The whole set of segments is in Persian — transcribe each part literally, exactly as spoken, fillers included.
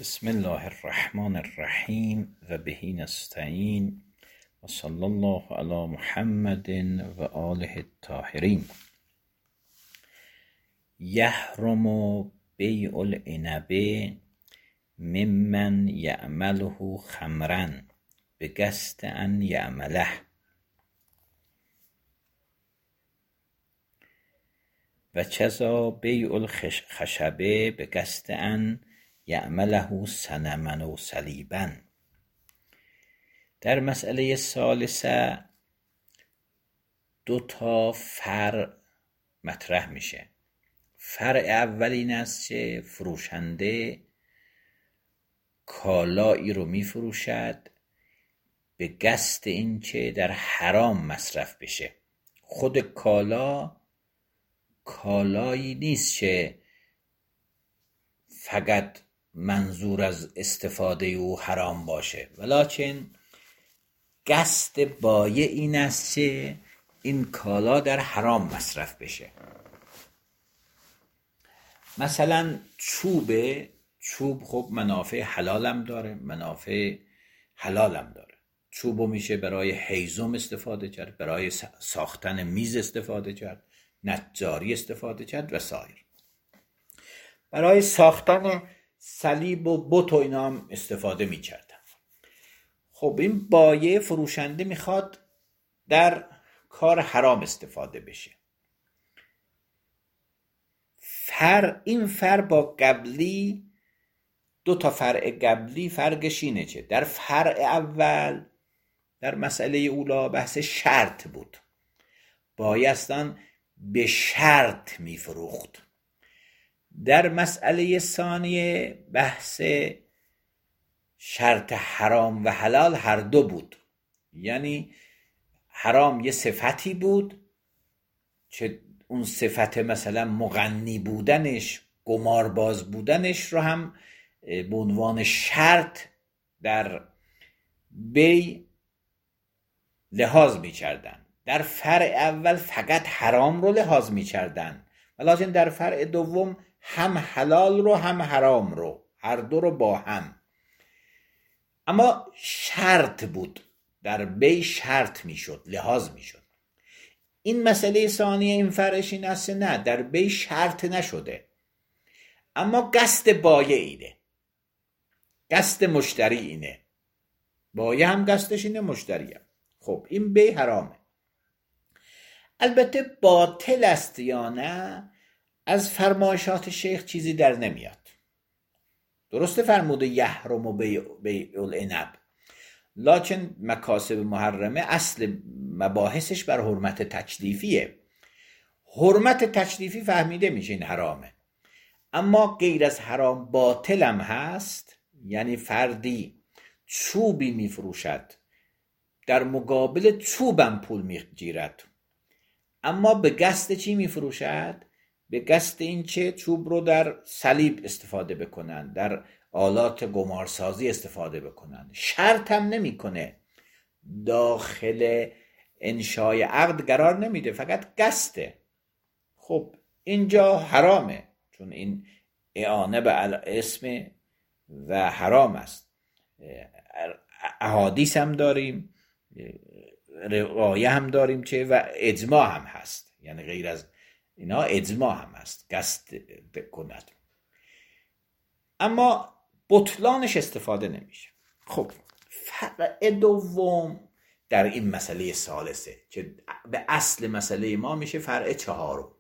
بسم الله الرحمن الرحیم و بهی نستعین و صلی الله علی محمد و آله الطاهرین. یحرم بیع العنب ممن یعمله خمرا بقصد ان یعمله. و کذا بیع الخشب بقصد ان یعمله صنما و صلیبا. در مسئله ثالثه دو تا فرع مطرح میشه. فرع اول این است که فروشنده کالایی رو میفروشد به قصد این که در حرام مصرف بشه. خود کالا کالایی نیست که فقط منظور از استفاده او حرام باشه، ولکن قصد بایع این است که این کالا در حرام مصرف بشه. مثلا چوب چوب خب منافع حلالم داره، منافع حلالم داره. چوبو میشه برای هیزم استفاده کرد، برای ساختن میز استفاده کرد، نجاری استفاده کرد و سایر. برای ساختن صلیب و بت و اینا هم استفاده میکردن. خب این بایع فروشنده میخواد در کار حرام استفاده بشه. فر این فر با قبلی، دو تا فرع قبلی فرقش اینه که در فرع اول در مسئله اولا بحث شرط بود، بایستان به شرط میفروخت. در مسئله ثانیه بحث شرط حرام و حلال هر دو بود. یعنی حرام یه صفتی بود که اون صفت مثلا مغنی بودنش، قمارباز بودنش رو هم به عنوان شرط در بی لحاظ می کردن. در فرع اول فقط حرام رو لحاظ می کردن، ولیکن در فرع دوم هم حلال رو هم حرام رو، هر دو رو با هم. اما شرط بود، در بی شرط می شد، لحاظ می شد. این مسئله ثانیه این فرعش این است نه، در بی شرط نشده، اما قصد بایع اینه، قصد مشتری اینه. بایع هم قصدش اینه، مشتری هم. خب این بی حرامه. البته باطل است یا نه، از فرمایشات شیخ چیزی در نمیاد. درسته فرموده یحرم و بیع العنب، لکن مکاسب محرمه اصل مباحثش بر حرمت تکلیفیه. حرمت تکلیفی فهمیده میشه این حرامه، اما غیر از حرام باطل هم هست. یعنی فردی چوبی میفروشد، در مقابل چوبم پول میگیرد، اما به قصد چی میفروشد؟ به قصد این که چوب رو در صلیب استفاده بکنن، در آلات قمارسازی استفاده بکنن. شرط هم نمی کنه، داخل انشای عقد قرار نمیده، فقط قصده. خب اینجا حرامه، چون این اعانه به اسم و حرام است. احادیث هم داریم، روایه هم داریم چه و اجماع هم هست. یعنی غیر از اینا اجماع هم هست قصد کند، اما بطلانش استفاده نمیشه. خب فرع دوم در این مسئله ثالثه که به اصل مسئله ما میشه فرع چهارم.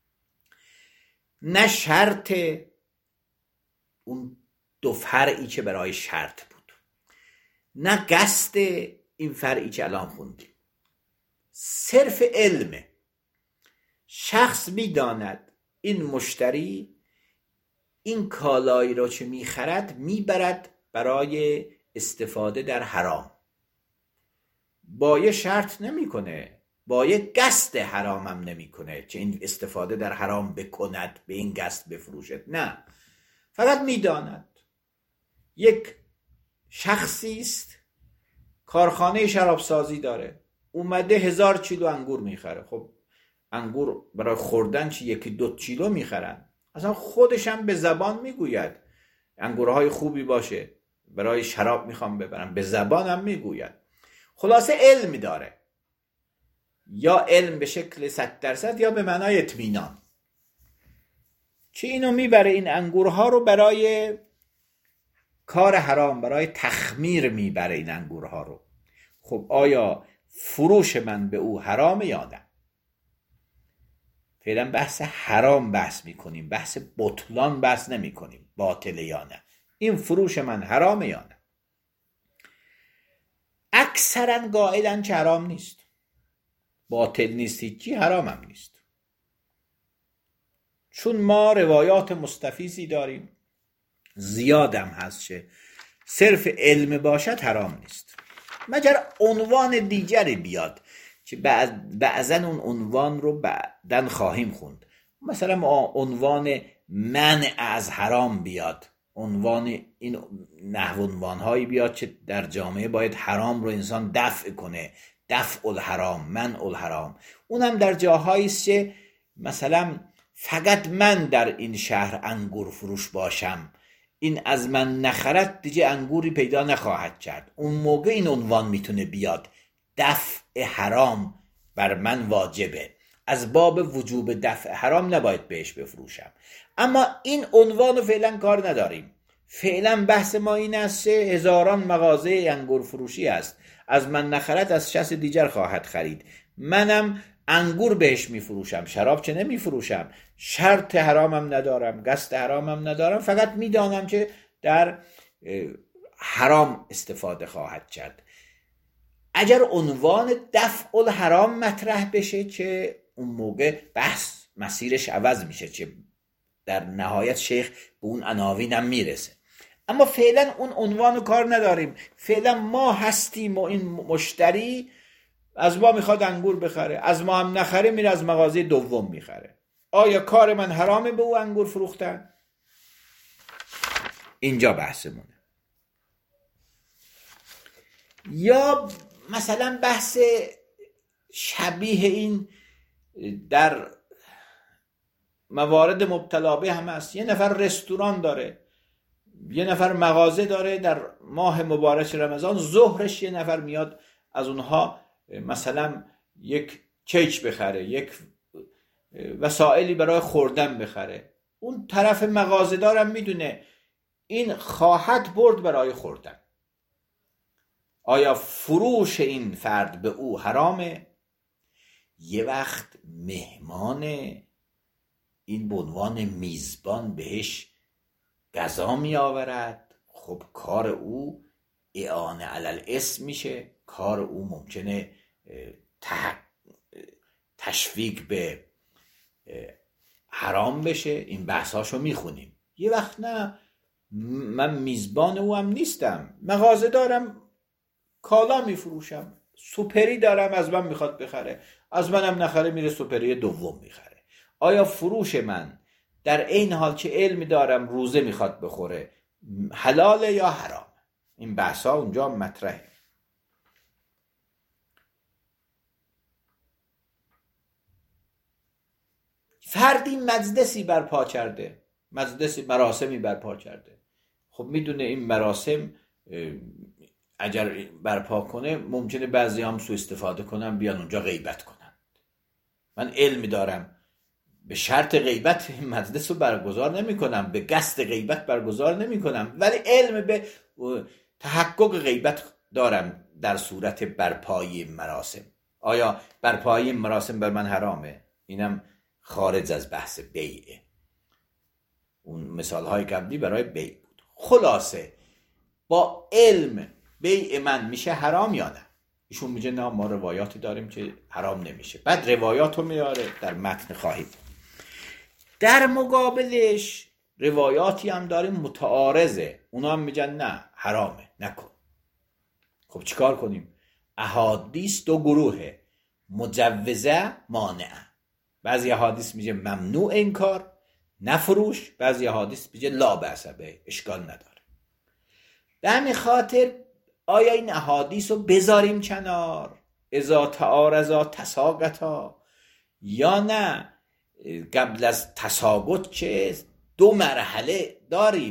نه شرط اون دو فرعی که برای شرط بود، نه قصد این فرعی که الان خوندیم، صرف علمه. شخص میداند این مشتری این کالایی را چه میخرد میبرد برای استفاده در حرام. بایع شرط نمیکنه، بایع قصد حرام هم نمیکنه که این استفاده در حرام بکند، به این قصد بفروشد. نه، فقط میداند یک شخصی است کارخانه شرابسازی داره، اومده هزار کیلو انگور میخره. خب انگور برای خوردن چی یکی دو کیلو میخرن، اصلا خودش هم به زبان میگوید انگورهای خوبی باشه، برای شراب میخوام ببرم، به زبانم میگوید. خلاصه علم داره، یا علم به شکل صد درصد یا به معنای اطمینان، چه اینو میبره این انگورها رو برای کار حرام، برای تخمیر میبره این انگورها رو. خب آیا فروش من به او حرامه یا نه؟ فعلا بحث حرام بحث میکنیم، بحث بطلان بحث نمی کنیم، باطله یا نه. این فروش من حرامه یا نه؟ اکثرا قائلن که حرام نیست، باطل نیست، هیچی، حرام هم نیست. چون ما روایات مستفیضی داریم، زیادم هست که صرف علم باشد حرام نیست، مگر عنوان دیگری بیاد که بعضا اون عنوان رو بعدن خواهیم خوند. مثلا عنوان منع از حرام بیاد، عنوان این نحو عنوانهایی بیاد که در جامعه باید حرام رو انسان دفع کنه، دفع الحرام، منع الحرام. اونم در جاهایی است که مثلا فقط من در این شهر انگور فروش باشم، این از من نخرد دیگه انگوری پیدا نخواهد کرد. اون موقع این عنوان میتونه بیاد، دفع حرام بر من واجبه، از باب وجوب دفع حرام نباید بهش بفروشم. اما این عنوان رو فعلا کار نداریم. فعلا بحث ما این است که هزاران مغازه انگور فروشی است، از من نخرد از شخص دیگر خواهد خرید، منم انگور بهش میفروشم، شراب چه نمیفروشم، شرط حرامم ندارم، قصد حرامم ندارم، فقط میدانم که در حرام استفاده خواهد کرد. اگر عنوان دفع الحرام مطرح بشه که اون موقع بحث مسیرش عوض میشه، که در نهایت شیخ به اون عناوین هم میرسه. اما فعلا اون عنوان رو کار نداریم. فعلا ما هستیم و این مشتری از ما میخواد انگور بخره، از ما هم نخره میره از مغازه دوم میخره. آیا کار من حرامه به او انگور فروختن؟ اینجا بحثمونه. یا مثلا بحث شبیه این در موارد مبتلا به هم هست. یه نفر رستوران داره، یه نفر مغازه داره، در ماه مبارک رمضان ظهرش یه نفر میاد از اونها مثلا یک کیک بخره، یک وسایلی برای خوردن بخره. اون طرف مغازه دارم میدونه این خواهد برد برای خوردن. آیا فروش این فرد به او حرامه؟ یه وقت مهمان این به عنوان میزبان بهش غذا می آورد، خب کار او اعانه علی الاسم میشه، کار او ممکنه تشویق به حرام بشه. این بحثاشو میخونیم. یه وقت نه، من میزبان او هم نیستم، مغازه دارم کالا میفروشم، سوپری دارم از من میخواد بخره، از منم نخره میره سوپری دوم میخره. آیا فروش من در این حال که علم دارم روزه میخواد بخوره حلاله یا حرام؟ این بحثا اونجا مطرحه. فردی مجلسی برپا کرده، مجلسی مراسمی برپا کرده، خب میدونه این مراسم اگر برپا کنه ممکنه بعضی هم سوء استفاده کنن، بیان اونجا غیبت کنن. من علم دارم، به شرط غیبت مجلس رو برگزار نمی کنم، به قصد غیبت برگزار نمی کنم، ولی علم به تحقق غیبت دارم در صورت برپایی مراسم. آیا برپایی مراسم بر من حرامه؟ اینم خارج از بحث بیعه. اون مثال های قبلی برای بیع بود. خلاصه با علم بیع من میشه حرام یا نه؟ ایشون میگه نه، ما روایاتی داریم که حرام نمیشه. بعد روایات رو میاره در متن خواهید. در مقابلش روایاتی هم داریم متعارضه، اونا هم میگن نه حرامه نکن. خب چیکار کنیم؟ احادیث دو گروهه، مجوزه مانعه. بعضی احادیث میگه ممنوع این کار نفروش، بعضی احادیث میگه لا بأس به، اشکال نداره. به همین خاطر آیا این احادیث رو بذاریم کنار اذا تعارضا تساقطا، یا نه قبل از تساقط که دو مرحله داریم،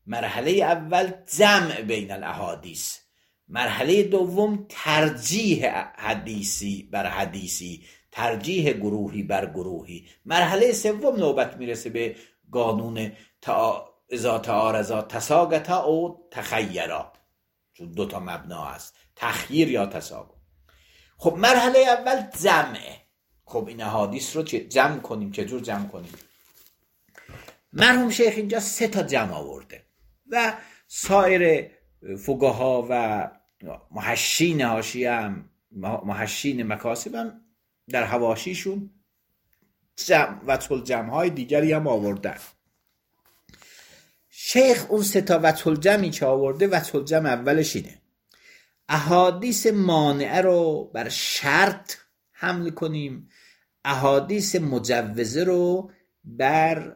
مرحله اول جمع بین الاحادیث، مرحله دوم ترجیح حدیثی بر حدیثی، ترجیح گروهی بر گروهی، مرحله سوم نوبت میرسه به قانون تا اذا تعارضا تساقطا او تخیرا، چون دو تا مبنا هست، تخییر یا تساقط. خب مرحله اول جمعه. خب این احادیث رو جمع کنیم. چجور جمع کنیم؟ مرحوم شیخ اینجا سه تا جمع آورده و سایر فقها و محشین حاشیه هم، محشین مکاسب هم در حواشیشون جمع و جمع های دیگری هم آوردن. شیخ اون سه تا وجه الجمعی که آورده، وجه الجمع اولش اینه: احادیث مانعه رو بر شرط حمل کنیم، احادیث مجوزه رو بر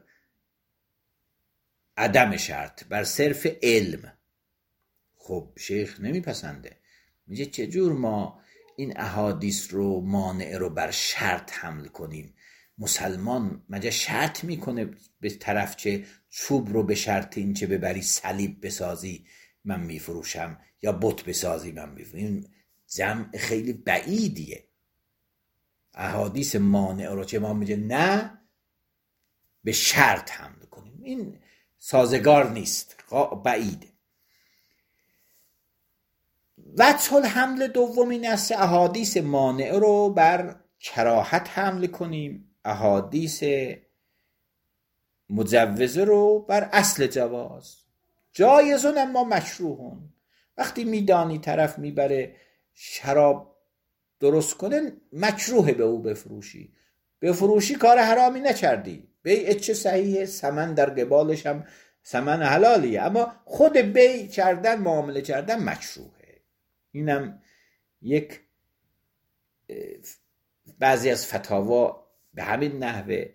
عدم شرط، بر صرف علم. خب شیخ نمیپسنده، میگه چجور ما این احادیث رو مانعه رو بر شرط حمل کنیم؟ مسلمان مگه شرط میکنه به طرف چه چوب رو به شرط این چه ببری صلیب بسازی من میفروشم یا بت بسازی من میفروشم؟ این جمع خیلی بعیدیه. احادیث مانع رو چه ما میگه نه به شرط حمل کنیم، این سازگار نیست، بعیده. وجه الحمل دوم این است احادیث مانع رو بر کراهت حمل کنیم، احادیث مجوزه رو بر اصل جواز. جایزون اما مشروعون. وقتی میدانی طرف میبره شراب درست کنه، مکروه به او بفروشی. بفروشی کار حرامی نکردی، بیع چه صحیحه، ثمن در قبالش هم ثمن حلالیه، اما خود بیع کردن، معامله کردن مکروهه. اینم یک بعضی از فتاوا به همین نحوه،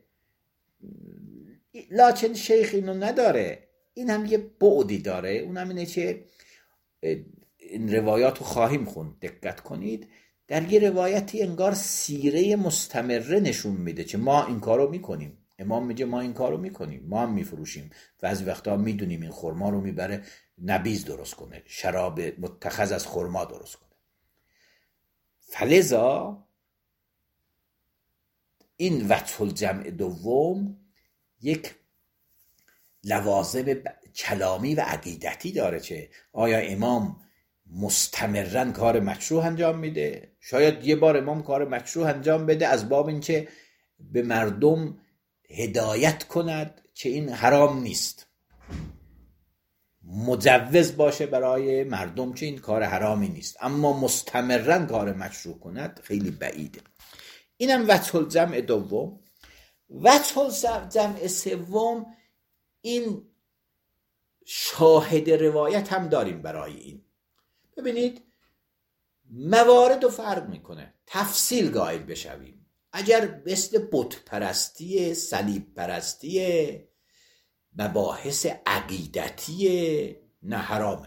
لکن شیخ اینو نداره. این هم یه بعدی داره، اون هم اینه که این روایات رو خواهیم خوند، دقت کنید. در یه روایتی انگار سیره مستمره نشون میده که ما این کارو میکنیم. امام میگه ما این کارو میکنیم، ما هم میفروشیم و از وقتا میدونیم این خرما رو میبره نبیذ درست کنه، شراب متخذ از خرما درست کنه. فلذا این وجه الجمع دوم یک لوازم کلامی و عقیدتی داره که آیا امام مستمرن کار مکروه انجام میده؟ شاید یه بار امام کار مکروه انجام بده از باب اینکه به مردم هدایت کند که این حرام نیست، مجوز باشه برای مردم که این کار حرامی نیست، اما مستمرن کار مشروع کند، خیلی بعیده. اینم وجه الجمع دوم. وجه الجمع سوم، این شاهد روایت هم داریم برای این. ببینید موارد رو فرق میکنه، تفصیل قائل بشویم. اگر مثل بت پرستی، صلیب پرستی، مباحث عقیدتی، نه حرامه.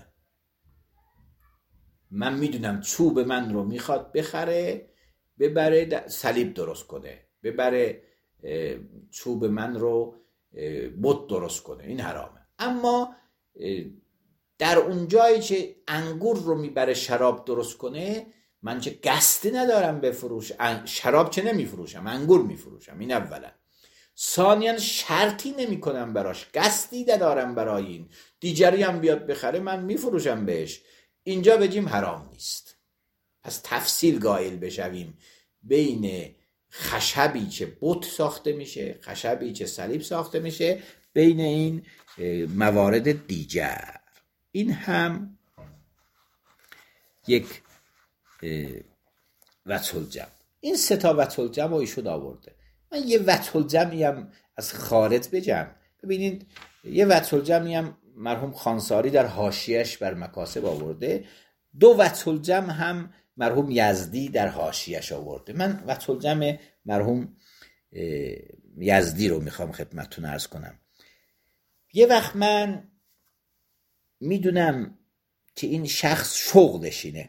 من میدونم چوب من رو میخواد بخره ببره صلیب درست کنه، ببره چوب من رو بت درست کنه، این حرامه. اما در اون جایی که انگور رو میبره شراب درست کنه، من چه قصدی ندارم بفروش، شراب چه نمیفروشم، انگور میفروشم. این اولا. ثانیاً شرطی نمی کنم براش، قصدی ندارم برای این، دیگری هم بیاد بخره من میفروشم بهش. اینجا بگیم حرام نیست. پس تفصیل قائل بشویم بین خشبی که بت ساخته میشه، خشبی که صلیب ساخته میشه، بین این موارد دیگر. این هم یک وجه الجمع. این سه تا وجه الجمع رو ایشون آورده. من یه وجه الجمعی هم از خارج بگم. ببینید یه وجه الجمعی هم مرحوم خانساری در حاشیه‌اش بر مکاسب آورده. دو وجه الجمع هم مرحوم یزدی در حاشیه‌اش آورده. من وجه الجمع مرحوم یزدی رو میخوام خدمتتون عرض کنم. یه وقت من میدونم که این شخص شغلش اینه،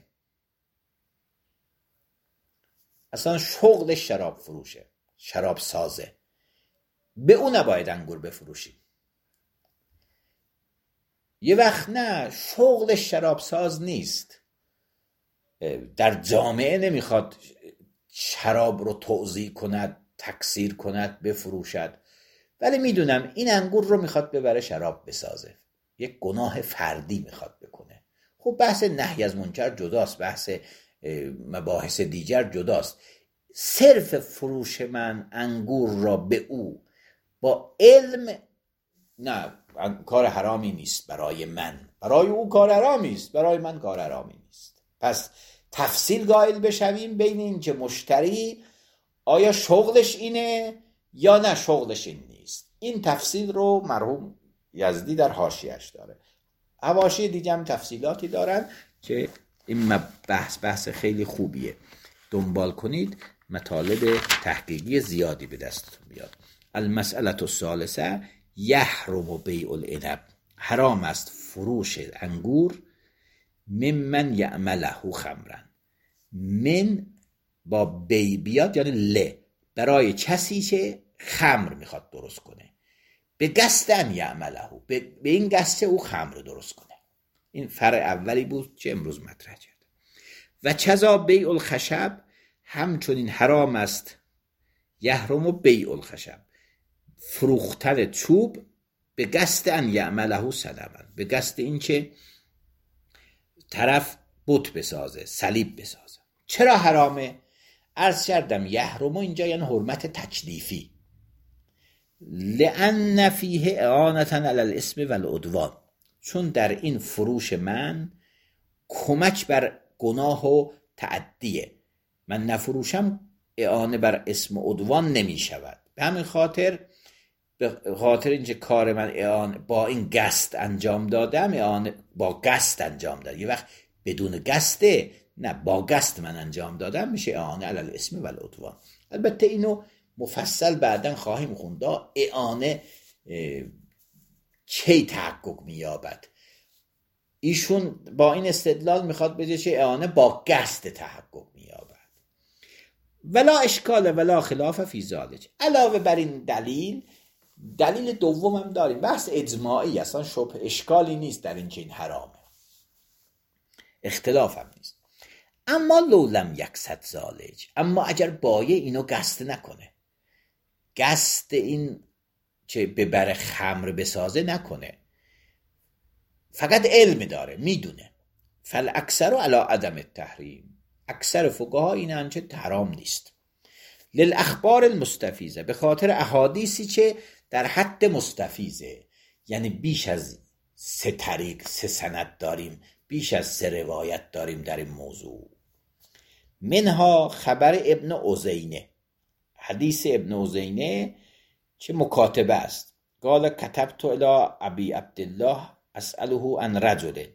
اصلا شغلش شراب فروشه، شراب سازه، به اون نباید انگور بفروشی. یه وقت نه، شغل شراب ساز نیست، در جامعه نمیخواد شراب رو توزیع کند، تکثیر کند، بفروشد، ولی میدونم این انگور رو میخواد ببره شراب بسازه، یک گناه فردی میخواد بکنه. خب بحث نهی از منکر جداست، بحث مباحث دیگر جداست. صرف فروش من انگور را به او با علم، نه کار حرامی نیست برای من، برای او کار حرامی است، برای من کار حرامی نیست. پس تفصیل قائل بشویم بین این که مشتری آیا شغلش اینه یا نه شغلش این نیست. این تفصیل رو مرحوم یزدی در حاشیه‌اش داره. حواشی دیگه هم تفصیلاتی دارن که این بحث بحث خیلی خوبیه، دنبال کنید، مطالب تحقیقی زیادی به دستتون بیاد. المسئله الثالثه یحرم بیع العنب، حرام است فروش انگور ممن یعمله خمرا، من با بی بیاد یعنی ل، برای کسی که خمر میخواد درست کنه، به قصد ان یعمله، به این قصد او خمر درست کنه. این فرع اولی بود که امروز مطرح کرد. و کذا بیع الخشب، همچنین حرام است یحرم بیع الخشب، فروختن چوب به قصد ان یعمله صنما، به قصد این که طرف بت بسازه، صلیب بسازه. چرا حرامه؟ عرض کردم یحرم اینجا یعنی حرمت تکلیفی، لأن فیه اعانة علی الاسم و العدوان، چون در این فروش من کمک بر گناه و تعدیه، من نفروشم اعانه بر اسم و عدوان نمی شود. به همین خاطر به خاطر اینکه کار من اعانه با این قصد انجام دادم، اعانه با قصد انجام دادم، یه وقت بدون قصده، نه با قصد من انجام دادم، میشه اعانه علی الاسم و العدوان. البته اینو مفصل بعدن خواهیم خوند، اعانه کی تحقق مییابد. ایشون با این استدلال میخواد بگه که اعانه با قصد تحقق مییابد. ولا اشکال ولا خلاف فی ذلک. علاوه بر این دلیل، دلیل دوم هم داریم، بحث اجماعی، اصلا شبه اشکالی نیست در این که این حرامه، اختلاف هم نیست. اما لو لم یقصد ذلک، اما اگر بایع اینو قصد نکنه، قصد این که ببره خمر بسازه نکنه، فقط علم داره، میدونه، فالاکثر علی عدم التحریم، اکثر فقها اینن که حرام نیست. للاخبار المستفیضه، به خاطر احادیثی که در حد مستفیضه، یعنی بیش از سه طریق، سه سند داریم، بیش از سه روایت داریم در این موضوع. منها خبر ابن عزینه، حدیث ابن عزینه که مکاتبه است، قال کتبت الی ابی عبدالله اسأله عن رجل.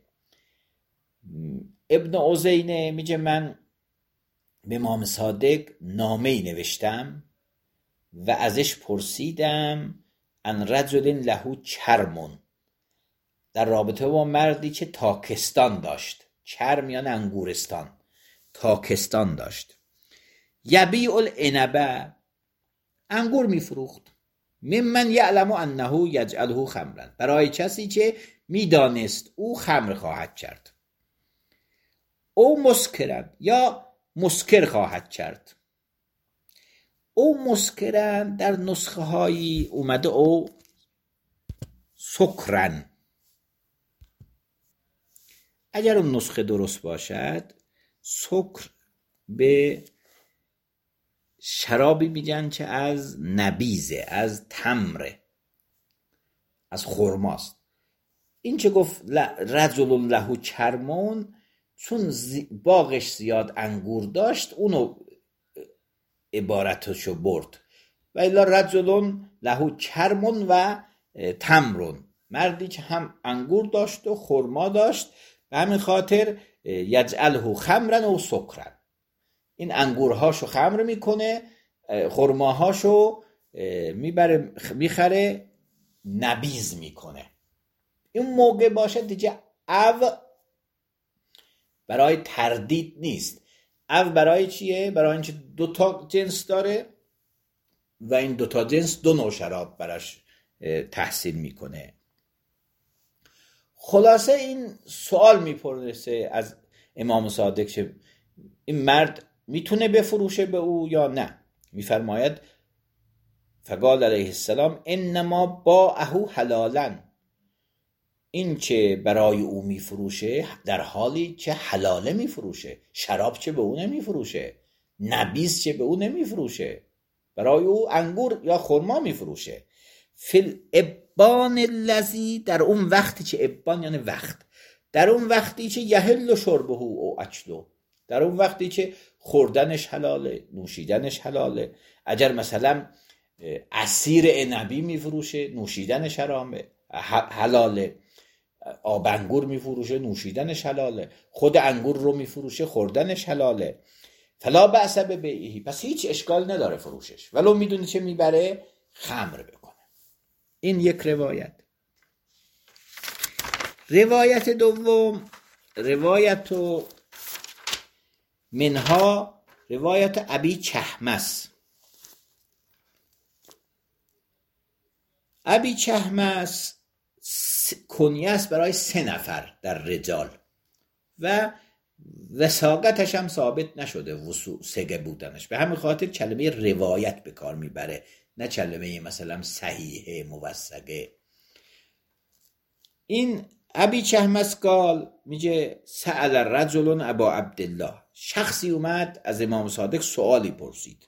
ابن عزینه میگه من به امام صادق نامه‌ای نوشتم و ازش پرسیدم عن رجل له چرمون، در رابطه با مردی که تاکستان داشت، چرم یعنی انگورستان، تاکستان داشت، یبیع العنب، انگور میفروخت، ممن یعلم انه یجعله خمرا، برای کسی که میدانست او خمر خواهد کرد، او مسکرن یا مسکر خواهد کرد. او مسکرن در نسخه هایی اومده او سکرن، اگر اون نسخه درست باشد سکر به شرابی میگن که از نبیزه، از تمره، از خرماست. این که گفت رجل له چرمون، چون باغش زیاد انگور داشت اونو عبارتشو برد، و الا رجل له چرمون و تمرون، مردی که هم انگور داشت و خرما داشت، به همین خاطر یجعله خمرا و سکرا، این انگورهاشو خمر میکنه، خرماهاشو میبره میخره نبیز میکنه. این موقع باشه دیگه او برای تردید نیست. او برای چیه؟ برای اینکه دو تا جنس داره و این دو تا جنس دو نوع شراب براش تحصیل میکنه. خلاصه این سوال میپرسه از امام صادق که این مرد میتونه بفروشه به او یا نه. میفرماید فقال علیه السلام انما باعه حلالا، این چه برای او میفروشه در حالی که حلاله میفروشه، شراب چه به او نمیفروشه، نبیذ چه به او نمیفروشه، برای او انگور یا خرما میفروشه. فی الابان الذی، در اون وقتی که ابان یعنی وقت، در اون وقتی که یحل شربه او اکلو، در اون وقتی که خوردنش حلاله، نوشیدنش حلاله. اگر مثلا عصیر عنبی میفروشه، نوشیدنش حرامه حلاله. آب انگور میفروشه، نوشیدنش حلاله. خود انگور رو میفروشه، خوردنش حلاله. فلا بأس ببیعه، پس هیچ اشکال نداره فروشش، ولو میدونه چه میبره، خمر بکنه. این یک روایت. روایت دوم، روایت منها روایت ابی چهمس. ابی چهمس کنیه است برای سه نفر در رجال و وثاقتش هم ثابت نشده وسوع سگه بودنش، به همین خاطر کلمه روایت به کار میبره، نه کلمه مثلا صحیحه موثقه. این ابی چهمس قال میگه سأل رجل ابا عبدالله، شخصی اومد از امام صادق سوالی پرسید.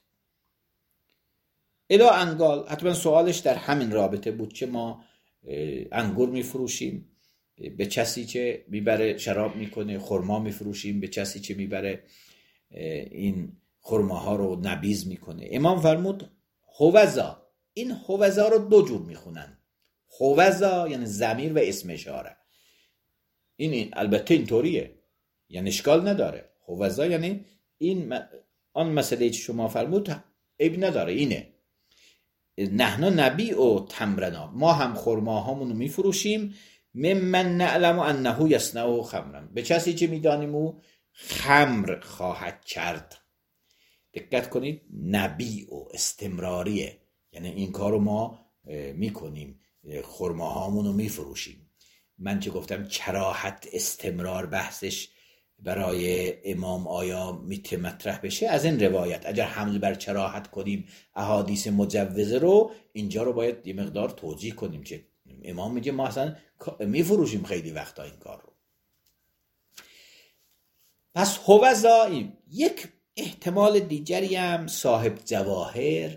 الا انگال، حتما سوالش در همین رابطه بود که ما انگور میفروشیم به کسی که میبره شراب میکنه، خرما میفروشیم به کسی که میبره این خرماها رو نبیذ میکنه. امام فرمود هوذا، این هوذا رو دو جور میخونن. هوذا یعنی ضمیر و اسم اشاره. این, این البته اینطوریه، یعنی اشکال نداره. هوذا یعنی این آن مسئله که شما فرمود عیب نداره، اینه. نحنا نبی و تمرنا، ما هم خرماهامونو میفروشیم. ممن نعلم انه یصنع خمرا، به کسی که میدانیم او خمر خواهد کرد. دقت کنید، نبی و استمراریه، یعنی این کارو ما میکنیم، خرماهامونو میفروشیم. من چه گفتم کراهت استمرار بحثش برای امام آیا میته مطرح بشه از این روایت. اگر حمل بر کراهت کنیم احادیث مجوزه رو، اینجا رو باید یه مقدار توجیه کنیم که امام میگه ما اصلا میفروشیم خیلی وقتا این کار رو. پس هوذا. یک احتمال دیگری هم صاحب جواهر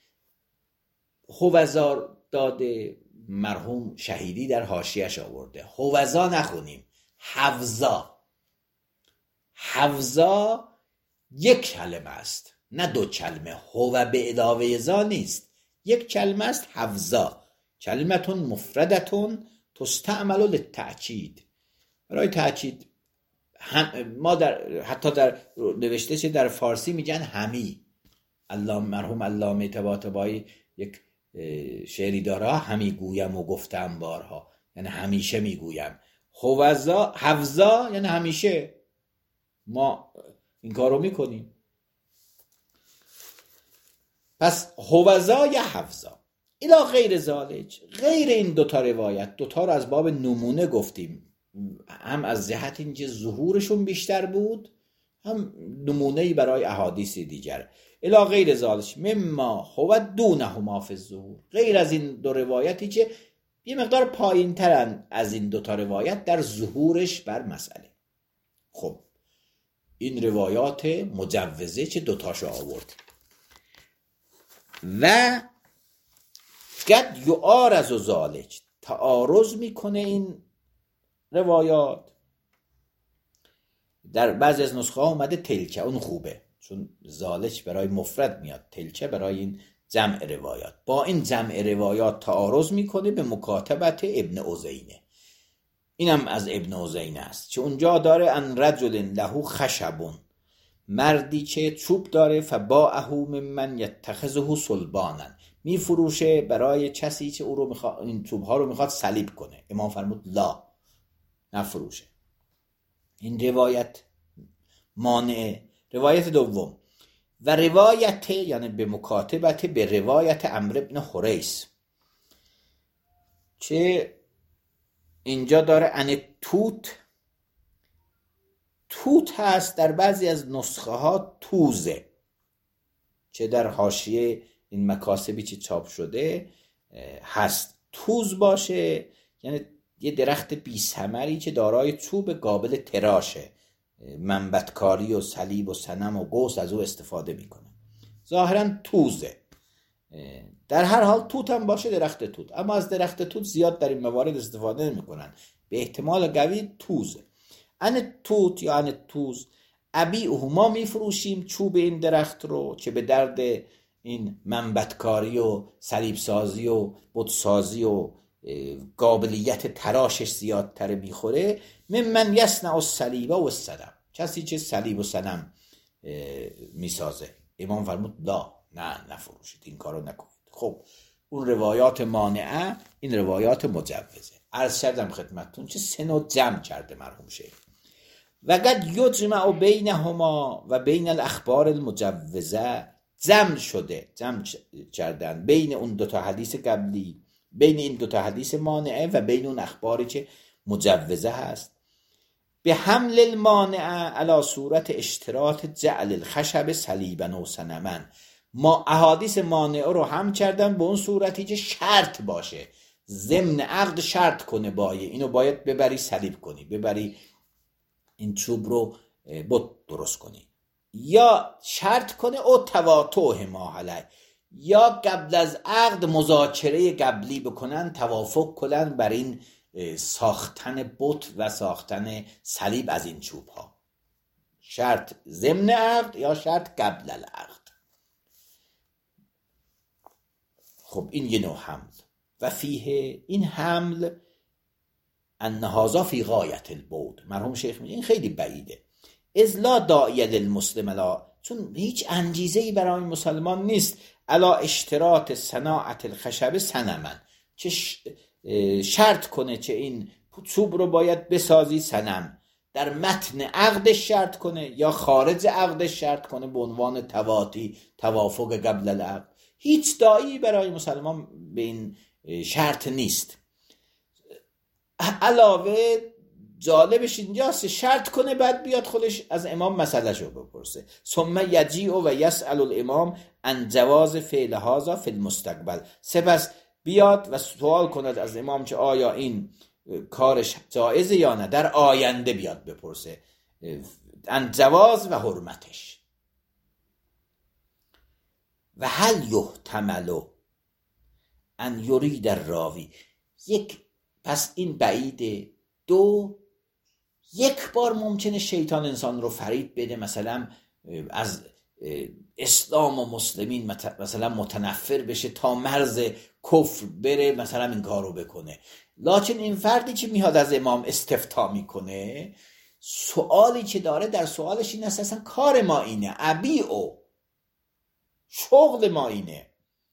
هوذا داده، مرحوم شهیدی در حاشیه‌اش آورده. هوذا نخونیم، حوزا. حوزا یک کلمه است، نه دو کلمه. هو به علاوه زا نیست، یک کلمه است. حوزا کلمتون مفردتون تستعمل للتأکید، برای تأکید. ما در حتی در نوشته چه در فارسی میگن همی. علامه مرحوم علامه طباطبایی یک شعری داره، همی گویم و گفتم بارها، یعنی همیشه میگویم. هوذا حوزا یعنی همیشه ما این کارو میکنیم. پس هوذا یا حوزا. الی غیر ذالک، غیر این دوتا روایت، دوتا رو از باب نمونه گفتیم، هم از جهت اینکه ظهورشون بیشتر بود، هم نمونه‌ای برای احادیث دیگر. الی غیر ذالک مما هو دونهما فی الظهور، غیر از این دو روایتی که یه مقدار پایین ترن از این دوتا روایت در ظهورش بر مسئله. خب این روایات مجوزه که دوتاشو آورد و قد یعارض ذالک، تعارض میکنه این روایات. در بعضی از نسخه ها اومده تلکه، اون خوبه چون ذالک برای مفرد میاد، تلکه برای این جمع روایات. با این جمع روایات تعارض میکنه به مکاتبت ابن عزینه. اینم از ابن عزینه است که اونجا داره ان رجل له خشبون، مردی که چوب داره، فباعه ممن یتخذه صلبانا، میفروشه برای کسی که او رو میخواد، این چوب ها رو میخواد صلیب کنه. امام فرمود لا، نفروشه. این روایت مانعه. روایت دوم و روایت یعنی به مکاتبت به روایت عمرو بن حریث، چه اینجا داره ان توت، توت هست در بعضی از نسخه ها توزه، چه در حاشیه این مکاسبی چه چاپ شده هست توز باشه، یعنی یه درخت بی ثمری که دارای چوب قابل تراشه، منبتکاری و صلیب و صنم و گوس از او استفاده میکنه، ظاهرا توزه. در هر حال توت هم باشه درخت توت، اما از درخت توت زیاد در این موارد استفاده نمیکنن، به احتمال قوی توزه. ان توت یا ان توز ابیعه، ما میفروشیم چوب این درخت رو که به درد این منبتکاری و صلیب سازی و بت سازی و قابلیت تراشش زیادتر میخوره، ممن یصنع الصلیب و الصنم، کسی که صلیب و صنم میسازه. امام فرمود لا، نه نفروشید، این کارو نکنید. خب اون روایات مانعه، این روایات مجوزه. عرض کردم خدمتتون چه سن جمع کرده مرحوم شیخ. و قد یجمع بینهما و بین الاخبار المجوزه، جمع شده، جمع کردن بین اون دوتا حدیث قبلی، بین این دوتا حدیث مانعه و بین اون اخباری که مجوزه هست، به حمل المانعه علی صورت اشتراط جعل الخشب صلیبا و صنما. ما احادیث مانعه رو هم کردن به اون صورتی که شرط باشه، ضمن عقد شرط کنه، بایه اینو باید ببری صلیب کنی، ببری این چوب رو بت درست کنی، یا شرط کنه او تواتوه ماحله، یا قبل از عقد مذاکره قبلی بکنن، توافق کنن بر این ساختن بت و ساختن صلیب از این چوب ها، شرط ضمن عقد یا شرط قبل العقد. خب این یه نوع حمل. و فیه، این حمل ان هذا فی غایت البعد، مرحوم شیخ میگه این خیلی بعیده، اذ لا داعی للمسلم لا، چون هیچ انگیزه‌ای برای مسلمان نیست علا اشتراط صناعت الخشب صنما، چه شرط کنه چه این چوب رو باید بسازی صنم، در متن عقدش شرط کنه یا خارج عقدش شرط کنه به عنوان تواتی، توافق قبل العقد. هیچ داعی برای مسلمان به این شرط نیست. علاوه جالبش اینجاست شرط کنه بعد بیاد خودش از امام مسئله شو بپرسه، ثم یجیء و یسأل الامام عن جواز فعل هذا فی المستقبل، سپس بیاد و سوال کند از امام که آیا این کارش جایزه یا نه، در آینده بیاد بپرسه عن جواز و حرمتش. و هل یحتمل ان یرید الراوی، یک، پس این بعیده. دو، یک بار ممکنه شیطان انسان رو فریب بده، مثلا از اسلام و مسلمین مثلا متنفر بشه تا مرز کفر بره، مثلا این کار رو بکنه. لکن این فردی که میاد از امام استفتا میکنه، سوالی که داره در سوالش این است اصلا کار ما اینه، ابیعو، شغل ما اینه.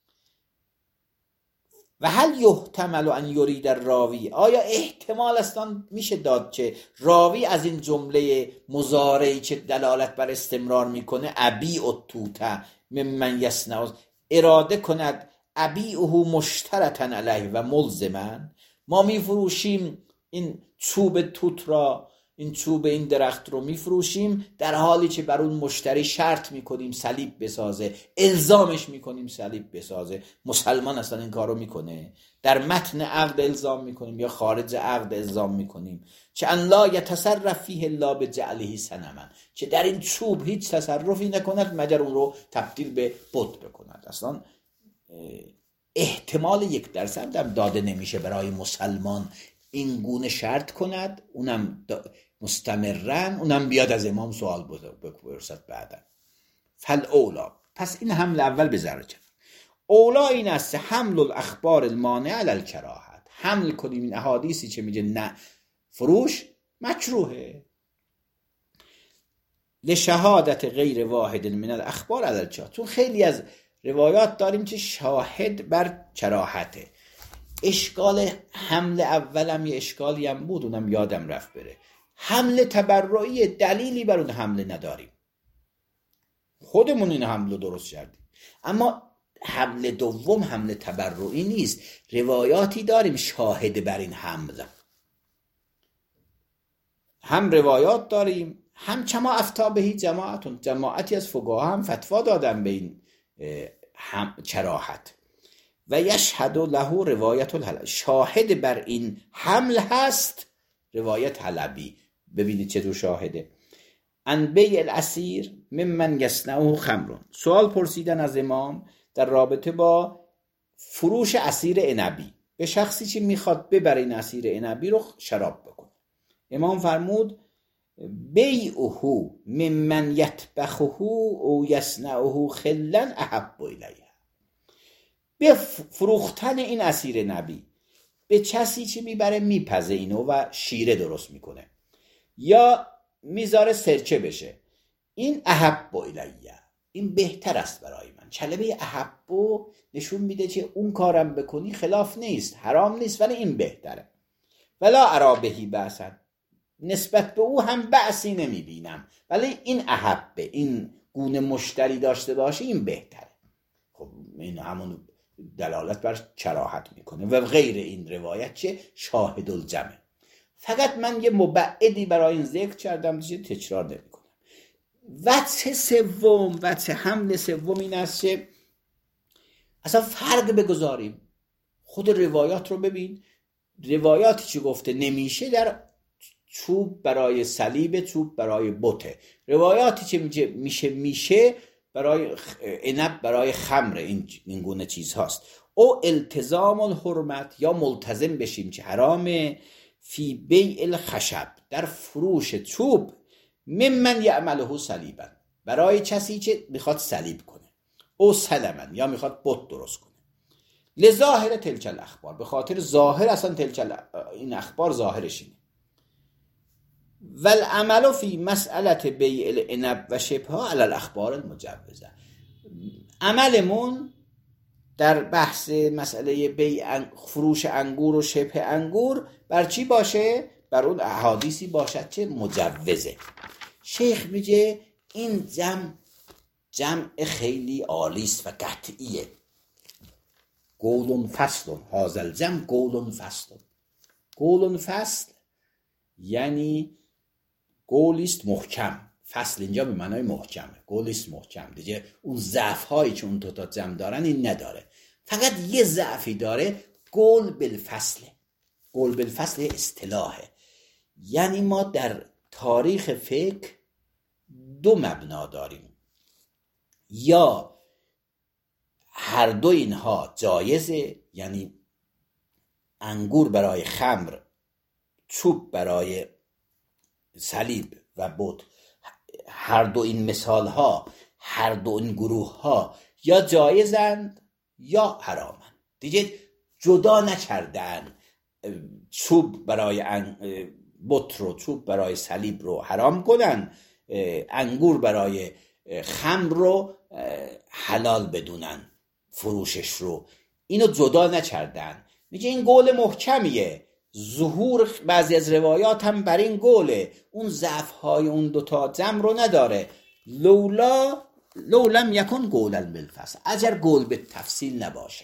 و هل یحتمل ان یرید الراوی، آیا احتمال اصلا میشه داد که راوی از این جمله مضارعی که دلالت بر استمرار میکنه ابیع توته ممن یصنع، اراده کند ابیعه مشترطا علیه و ملزما، ما میفروشیم این چوب توت را، این چوب این درخت رو میفروشیم در حالی که بر اون مشتری شرط میکنیم صلیب بسازه، الزامش میکنیم صلیب بسازه. مسلمان اصلا این کارو میکنه؟ در متن عقد الزام میکنیم یا خارج عقد الزام میکنیم که ان لا یتصرف فیه الا بجعله صنما، که در این چوب هیچ تصرفی نکند مگر اون رو تبدیل به بت بکند. اصلا احتمال یک درصد هم داده نمیشه برای مسلمان این گونه شرط کند، اونم مستمرن، اونم بیاد از امام سوال بپرسد بعدا. فل اولا، پس این حمل اول به ذره کرد. اولا این است حمل الاخبار المانع علی الکراهت، حمل کنیم این احادیثی که میگه نه فروش مکروهه، لشهادت غیر واحد من الاخبار علی الکراهت، چون خیلی از روایات داریم که شاهد بر کراهته. اشکال حمل اولم یه اشکالی هم بود، اونم یادم رفت بره، حمل تبرعی دلیلی بر اون حمله نداریم، خودمون این حمله درست کردیم. اما حمله دوم حمله تبرعی نیست، روایاتی داریم شاهد بر این حمله. هم روایات داریم، هم چما افتا بهی جماعتون، جماعتی از فقها هم فتوا دادن به این هم چراحت. و یشهد له روایت الحلبی، شاهد بر این حمل هست روایت حلبی. ببینید چطور شاهده. ان بیع الاسیر ممن یصنعه خمر، سوال پرسیدن از امام در رابطه با فروش اسیر عنبی، به شخصی که میخواد ببره این اسیر عنبی رو شراب بکنه. امام فرمود بیعه ممن یطبخه او یصنعه خلا احب الیه، به فروختن این اسیر نبی به کسی که میبره میپزه اینو و شیره درست میکنه یا میذاره سرچه بشه، این احب الیه، این بهتر است برای من. کلمه احب نشون میده که اون کارم بکنی خلاف نیست، حرام نیست، ولی این بهتره. ولا ارا بهی بأسا، نسبت به او هم بأسی نمیبینم، ولی این احبه، این گونه مشتری داشته باشه این بهتره. خب این همون دلالت بر کراهت میکنه. و غیر این روایت چه شاهد الجمع. فقط من یه مبعدی برای این ذکر کردم دیگه تکرار نمیکنم. وجه سوم، وجه حمل سوم این است که اصلا فرق بگذاریم. خود روایات رو ببین، روایاتی چی گفته نمیشه در چوب برای صلیب، چوب برای بته. روایاتی که میشه میشه برای عنب، برای خمر، این این گونه چیز هاست. او التزام الحرمت، یا ملتزم بشیم که حرامه، فی بیع الخشب، در فروش چوب، ممن یعمله صلیبا، برای کسی که میخواد صلیب کنه، او سلمن، یا میخواد بت درست کنه. لظاهر تلک الاخبار، به خاطر ظاهر اصلا تلک این اخبار ظاهرش اینه. والعمل فی مسئله بیع العنب و شبهها علی الاخبار المجوزه، عملمون در بحث مسئله بیع فروش انگور و شبه انگور بر چی باشه؟ بر اون احادیثی باشد که مجوزه. شیخ میگه این جمع جمع خیلی عالیست و قطعیه. قولون فصلون، هازل جمع قولون فصلون. قولون فصل یعنی قولیست محکم، فصل اینجا به معنای محکمه، قولیست محکم دیگه. اون ضعف هایی که اون دو تا جمع دارن این نداره، فقط یه ضعفی داره، قول بالفصل. قول بالفصل اصطلاحه. یعنی ما در تاریخ فقه دو مبنا داریم، یا هر دو اینها جایزه، یعنی انگور برای خمر، چوب برای صلیب و بت، هر دو این مثال ها، هر دو این گروه ها یا جایزند یا حرامند. دیگه جدا نکردن چوب برای بت رو، چوب برای صلیب رو حرام کنن، انگور برای خمر رو حلال بدونن فروشش رو، اینو جدا نکردن. میگه این قول محکمیه، ظهور بعضی از روایات هم بر این قوله، اون ضعف های اون دوتا جمع رو نداره. لولا لولم یکن قولا بالفصل، اگر قول به تفصیل نباشه.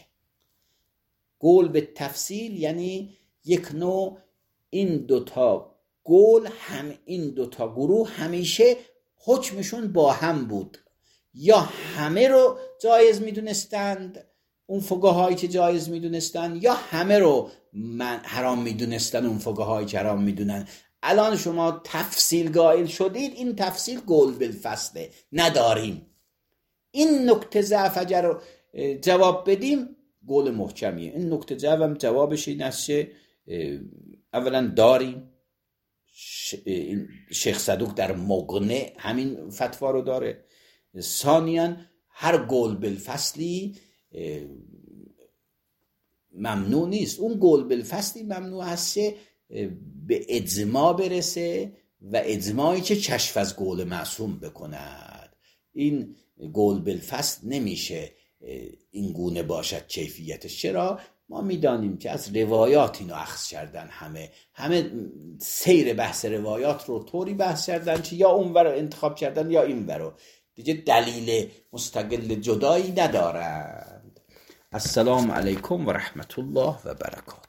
قول به تفصیل یعنی یک نوع این دوتا قول، هم این دوتا گروه همیشه حکمشون با هم بود، یا همه رو جایز میدونستند اون فقهایی که جایز میدونستن، یا همه رو من حرام میدونستن اون فقهایی که حرام میدونن. الان شما تفصیل قائل شدید، این تفصیل قول بالفصله، نداریم. این نکته ضعف اگر جواب بدیم قول محکمیه. این نکته ضعف هم جوابش این است که اولا داریم، شیخ صدوق در مغنی همین فتوا رو داره. ثانیاً هر قول بالفصلی ممنوع نیست. اون قول بالفصلی ممنوع هست که به اجماع برسه و اجماعی که کشف از قول معصوم بکند. این قول بالفصل نمیشه این گونه باشد کیفیتش. چرا؟ ما میدانیم که از روایات اینو اخذ کردن، همه همه سیر بحث روایات رو طوری بحث کردن که یا اون ور انتخاب کردن یا این ور رو، دیگه دلیل مستقل جدایی ندارند. السلام علیکم و رحمت الله و برکاته.